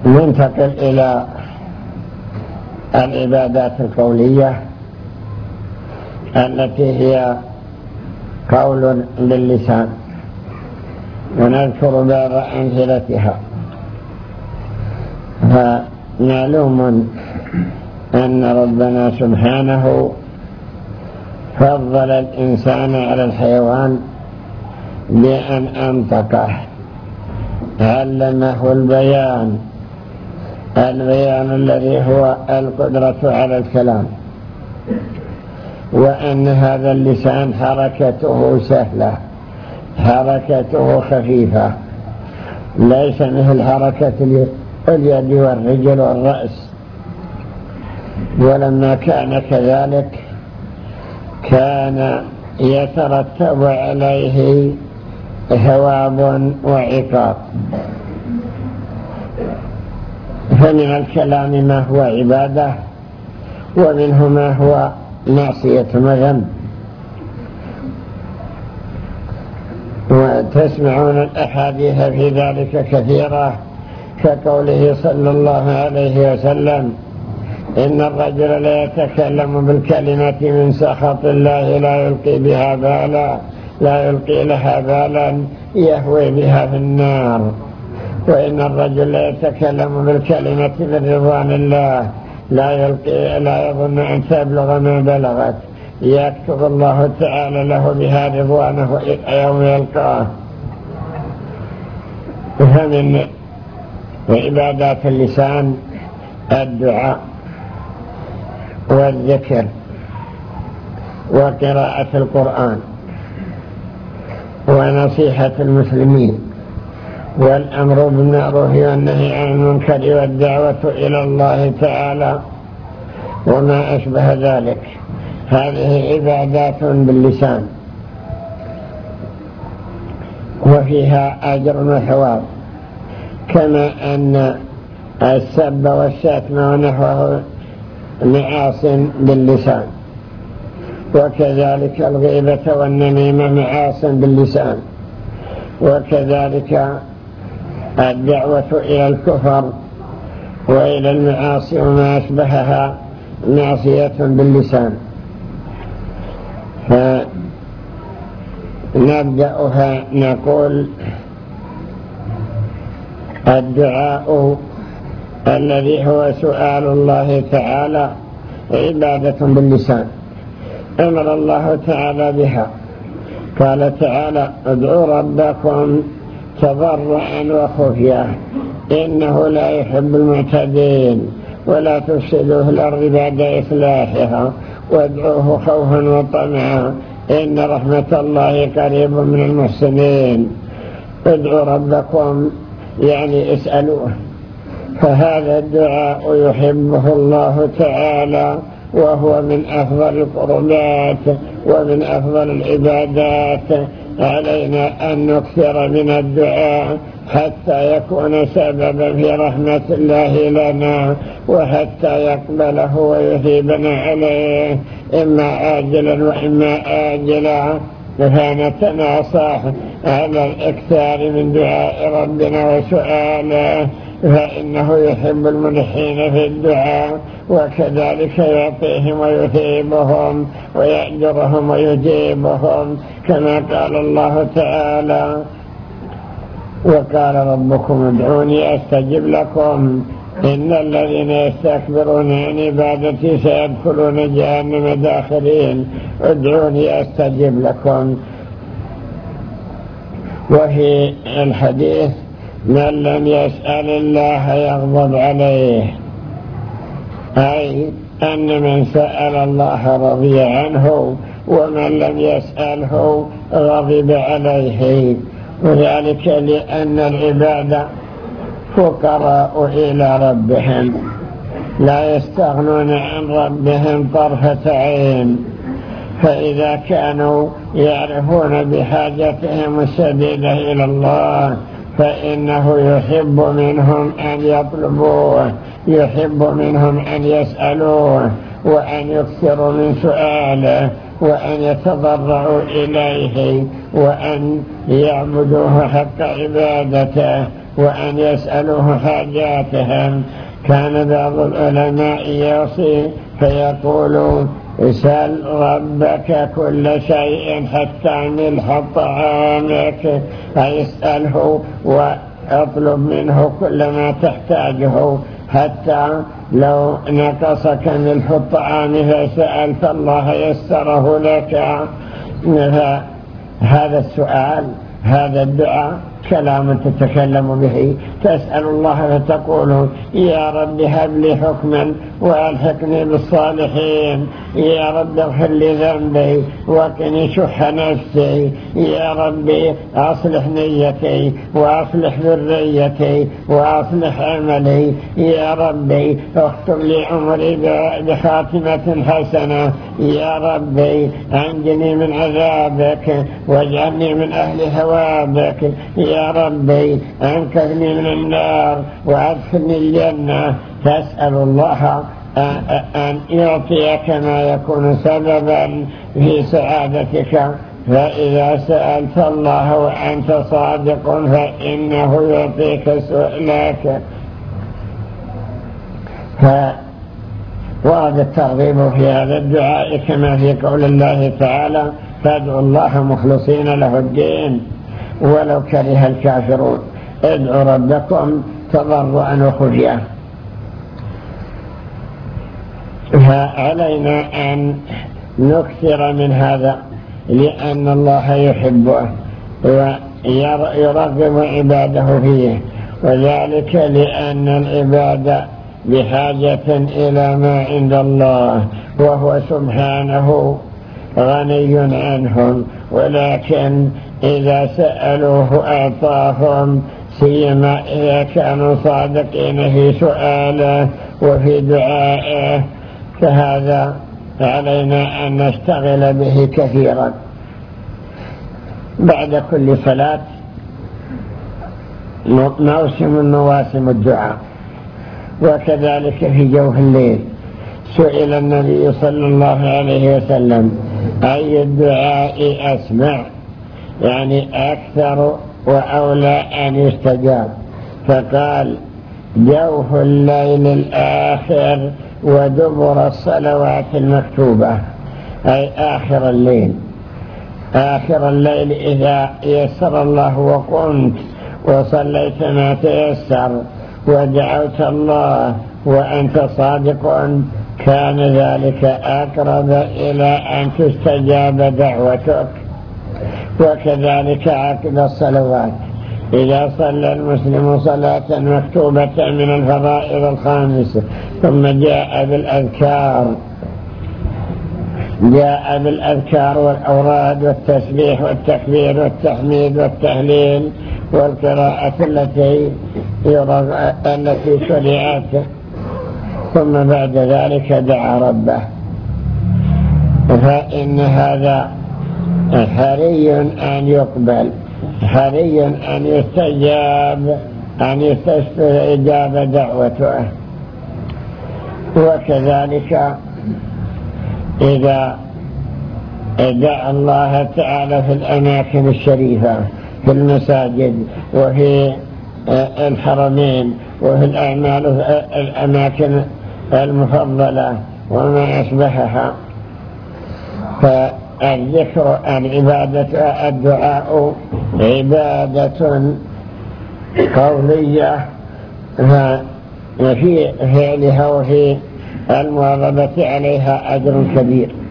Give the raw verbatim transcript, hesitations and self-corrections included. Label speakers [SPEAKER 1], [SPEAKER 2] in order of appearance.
[SPEAKER 1] ننتقل إلى العبادات القولية التي هي قول باللسان، ونذكر بعض أمثلتها. فمعلوم أن ربنا سبحانه فضل الإنسان على الحيوان بأن أنطقه، علمه البيان البيان الذي هو القدرة على الكلام، وأن هذا اللسان حركته سهلة، حركته خفيفة، ليس مثل حركة اليد والرجل والرأس. ولما كان كذلك كان يترتب عليه ثواب وعقاب. فمن الكلام ما هو عبادة، ومنه ما هو معصية وذنب. وتسمعون الأحاديث في ذلك كثيرة، كقوله صلى الله عليه وسلم: إن الرجل لا يتكلم بالكلمة من سخط الله لا يلقي بها بالا لا يلقي لها بالا يهوي بها في النار. وإن الرجل لا يتكلم بالكلمة من رضوان الله لا يلقي لا يظن أن تبلغ ما بلغت يكتب الله تعالى له بها رضوانه يوم يلقاه. فمن عبادات اللسان الدعاء والذكر وقراءة القرآن ونصيحة المسلمين والأمر بالمعروف والنهي عن المنكر والدعوة إلى الله تعالى وما أشبه ذلك. هذه عبادات باللسان، وفيها أجر وثواب، كما أن السب والشتم ونحوه معاص باللسان، وكذلك الغيبة والنميمة معاص باللسان، وكذلك الدعوة إلى الكفر وإلى المعاصي وما أشبهها معصية باللسان. فنبدأها نقول: الدعاء الذي هو سؤال الله تعالى عبادة باللسان، أمر الله تعالى بها. قال تعالى: ادعوا ربكم تضرعا وخفيا إنه لا يحب المعتدين ولا تفسدوا في الأرض بعد إصلاحها وادعوه خوفا وطمعا إن رحمة الله قريب من المحسنين. ادعوا ربكم يعني اسألوه، فهذا الدعاء يحبه الله تعالى، وهو من أفضل القربات ومن أفضل العبادات. علينا أن نكثر من الدعاء حتى يكون سببا في رحمة الله لنا، وحتى يقبله ويثيبنا عليه إما آجلا وإما آجلا. فنتناصح على الإكثار من دعاء ربنا وسؤاله، فإنه يحب الملحين في الدعاء، وكذلك يعطيهم ويثيبهم ويأجرهم ويجيبهم، كما قال الله تعالى: وقال ربكم ادعوني أستجب لكم إن الذين يستكبرون عن عبادتي سيدخلون جهنم داخرين ادعوني أستجب لكم. وفي الحديث: من لم يسأل الله يغضب عليه، أي أن من سأل الله رضي عنه، ومن لم يسأله غضب عليه. وذلك لأن العباد فقراء إلى ربهم، لا يستغنون عن ربهم طرفة عين. فإذا كانوا يعرفون بحاجتهم الشديدة إلى الله فإنه يحب منهم أن يطلبوه، يحب منهم أن يسألوه، وأن يكثروا من سؤاله، وأن يتضرعوا إليه، وأن يعبدوه حق عبادته. وأن يسألوه حاجاتهم. كان بعض العلماء يوصي فيقول اسأل ربك كل شيء حتى ملح طعامك، أي اسأله واطلب منه كل ما تحتاجه، حتى لو نقصك ملح الطعام فسألت الله يسره لك. هذا السؤال، هذا الدعاء كلام تتكلم به، تسأل الله فتقول يا رب هب لي حكما وألحقني بالصالحين، يا رب اغفر لي ذنبي وقني شح نفسي، يا ربي أصلح نيتي وأصلح ذريتي وأصلح عملي، يا ربي اختم لي عمري بخاتمة حسنة، يا ربي أنجني من عذابك واجعلني من أهل هوابك، يا ربي أنقذني من النار وأدخلني الجنة. تسأل الله أن يعطيك ما يكون سببا في سعادتك، فإذا سألت الله وأنت صادق فإنه يعطيك سؤلك. فورد الترغيب في هذا الدعاء كما في قول الله تعالى فادعوا الله مخلصين له الدين ولو كره الكافرون، ادعوا ربكم تضرعا وخفيا. فعلينا أن نكثر من هذا لأن الله يحبه ويرغب عباده فيه، وذلك لأن العباد بحاجة إلى ما عند الله وهو سبحانه غني عنهم، ولكن إذا سألوه أعطاهم، سيما إذا كانوا صادقين في سؤاله وفي دعائه، فهذا علينا أن نشتغل به كثيرا. بعد كل صلاة موسم مواسم الدعاء، وكذلك في جوف الليل. سئل النبي صلى الله عليه وسلم أي الدعاء أسمع، يعني أكثر وأولى أن يستجاب، فقال جوف الليل الآخر ودبر الصلوات المكتوبة، أي آخر الليل. آخر الليل إذا يسر الله وقمت وصليت ما تيسر ودعوت الله وأنت صادق، كان ذلك أقرب إلى أن تستجاب دعوتك. وكذلك عقب الصلوات، إذا صلى المسلم صلاة مكتوبة من الفرائض الخامسة ثم جاء بالأذكار جاء بالأذكار والأوراد والتسبيح والتكبير والتحميد والتهليل والقراءة التي التي شرعت، ثم بعد ذلك دعا ربه، فإن هذا حري أن يقبل، حري أن يستجاب، أن يستجاب دعوته. وكذلك إذا دعا الله تعالى في الأماكن الشريفة، في المساجد وفي الحرمين وفي الأعمال الأماكن المفضلة وما أشبهها، فالذكر العبادة الدعاء عبادة قولية، وفي فعلها وفي المواظبة عليها أجر كبير.